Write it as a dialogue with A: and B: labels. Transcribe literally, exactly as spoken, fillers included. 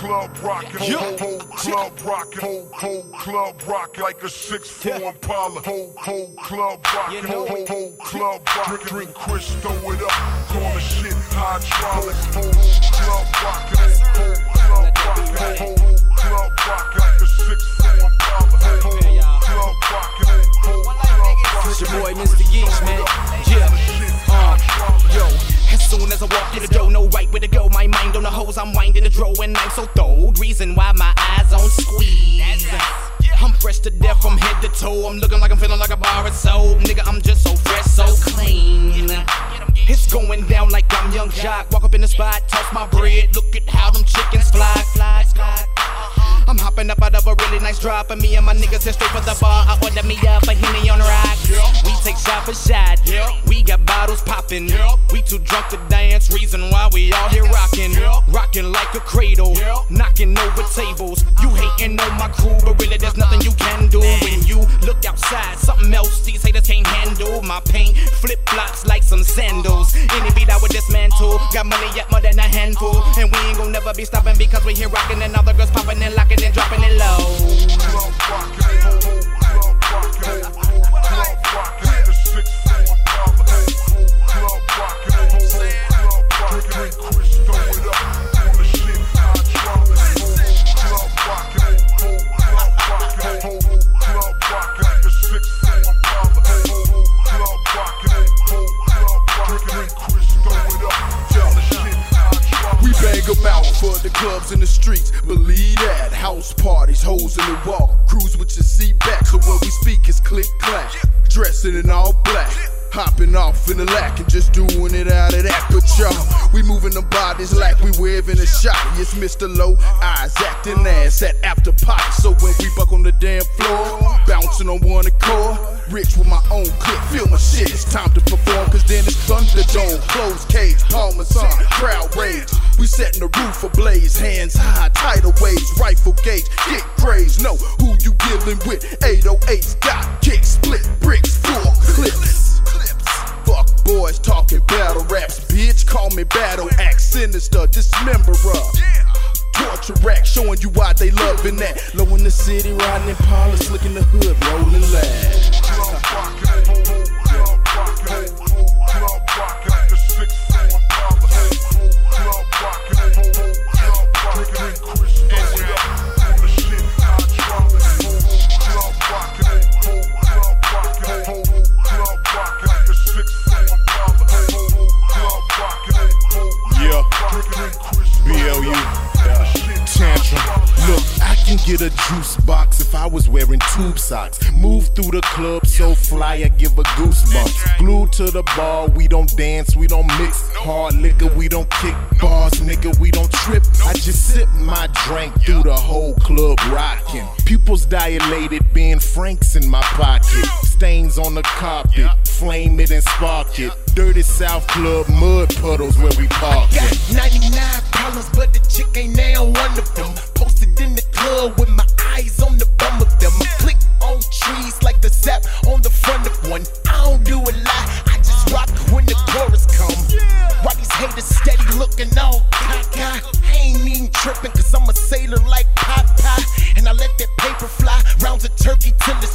A: club rockin', whole, whole club rockin', whole, whole club rockin' like a six four Impala. Whole, whole club rockin', whole, whole, whole club rockin'. Drink Chris, throw it up, call the shit hydraulics. Whole club rockin', whole club rockin', whole club rockin' like a six four Impala. Whole club rockin', whole club rockin'.
B: It's your boy Mister Geeks, man. Yeah, uh, yo. As soon as I walk through the door, no right where to go. My mind on the hose, I'm winding the dro, and I'm so thrilled. Reason why my eyes on squeeze. I'm fresh to death from head to toe. I'm looking like I'm feeling like a bar of soap. Nigga, I'm just so fresh, so clean. It's going down like I'm Young Jock. Walk up in the spot, toss my bread. Look at how them chickens fly, fly, fly. I'm hopping up out of a really nice drop, and me and my niggas head straight for the bar. I order me up a Henny on the rock. We take shot for shot. We got bottles popping. We too drunk to dance. Reason why we all here rocking, rocking like a cradle, knocking over tables. You hating on my crew, but really there's nothing you can do. When you look outside, something else these haters can't handle. My paint flip flops like some sandals. Any beat I would dismantle. Got money yet more than a handful, and we ain't gonna never be stopping because we here rocking and all the girls popping and locking and dropping it low.
A: Club rockin', whole, whole club rockin', whole, whole club rockin', like a six four Impala. Whole club rockin', whole, whole club rockin'. Drink Chris, throw it up, call the shit hydraulics. Whole club rockin', whole club rockin', whole club rockin', like a six four Impala. Whole club rockin', whole club rockin'. Drink Chris, throw it up, call the shit hydraulics.
C: We bang them out for the clubs in the streets, believe that. House parties, hoes in the wall, cruise with your seat back, so when we speak it's click clack. Dressing in all black, hopping off in the lack and just doing it out of that. But y'all, we moving them bodies like we waving a shot. It's Mister Low Eyes acting ass at after party. So when we buck on the damn floor, bouncing on one accord, rich with my own clip, feel my shit. It's time to perform, cause then it's Thunderdome, closed cage, Parmesan, crowd rage. We setting the roof ablaze, hands high, tidal waves, rifle gauge, get crazed. Know who you dealing with? eight oh eights got kick, split bricks, full clips. Fuck boys talking battle raps, bitch. Call me battle axe, sinister, dismemberer. Torture rack, showing you why they loving that. Low in the city, riding in Impala, slick in the hood, rolling loud.
A: Club rockin', whole, whole club rockin', whole club rockin', like a six four Impala. Whole club rockin', whole, whole club rockin'. Drink Chris, throw it up, call the shit hydraulics. Whole club rockin', whole club rockin', whole club rockin', like a six four Impala. Whole club rockin', whole
D: Yeah,
A: club rockin'.
D: B L U, Tantrum. Look, I can get a juice box if I was wearing tube socks. Move through the club so fly, I give a goosebumps. Glued to the bar, we don't dance, we don't mix. Hard liquor, we don't kick bars, nigga, we don't trip. I just sip my drink through the whole club rockin'. Pupils dilated, Ben Franks in my pocket. Stains on the carpet, flame it and spark it. Dirty South Club, mud puddles where we park it.
E: Got ninety-nine problems, but the chick ain't now one of them. Posted in the club with my eyes on the bum of them. I click on trees like the sap on the front of one. I don't do a lot, I just rock when the chorus come. Why these haters steady looking all cocky? I ain't even tripping, cause I'm a sailor like Popeye. And I let that paper fly, rounds of turkey till the